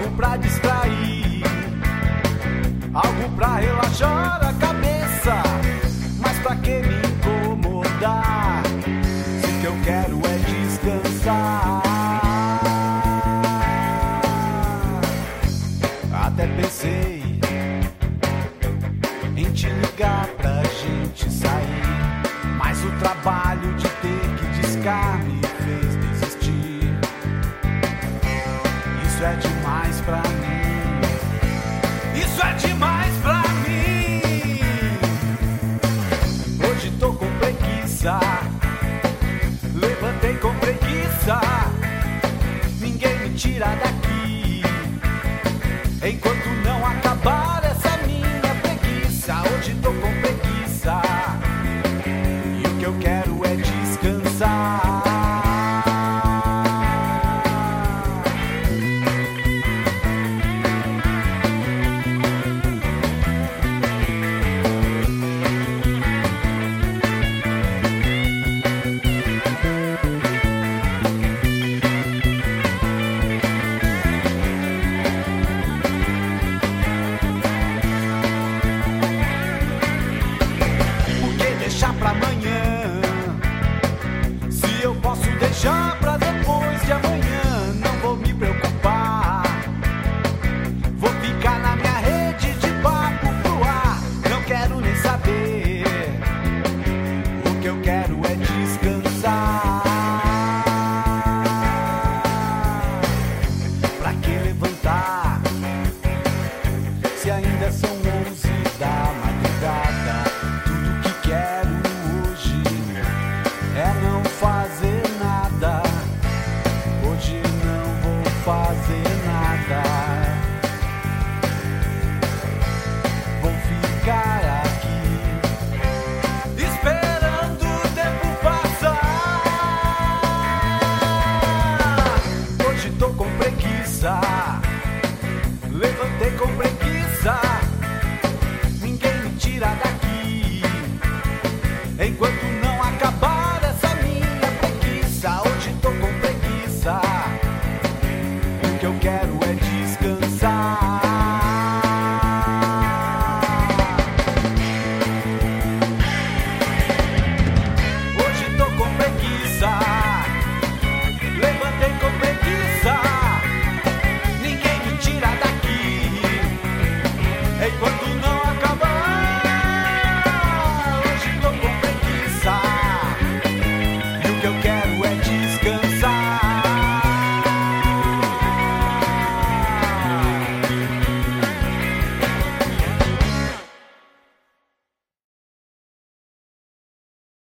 algo pra distrair, algo pra relaxar a cabeça. Mas pra que me incomodar, se o que eu quero é descansar? Até pensei em te ligar pra gente sair, mas o trabalho de ter que discar me fez desistir. Isso é demais pra mim, isso é demais pra mim. Hoje tô com preguiça, levantei com preguiça. Ninguém me tira daqui enquanto não acabar essa minha preguiça. Hoje tô com preguiça e o que eu quero é descansar. Pra amanhã, se eu posso deixar pra depois de amanhã, não vou me preocupar. Vou ficar na minha rede de papo pro ar, não quero nem saber. O que eu quero é descansar. Pra que levantar, se ainda são 11 da madrugada? Tudo que quero é não fazer nada. Hoje não vou fazer nada. Vou ficar aqui esperando o tempo passar. Hoje tô com preguiça, levantei com preguiça.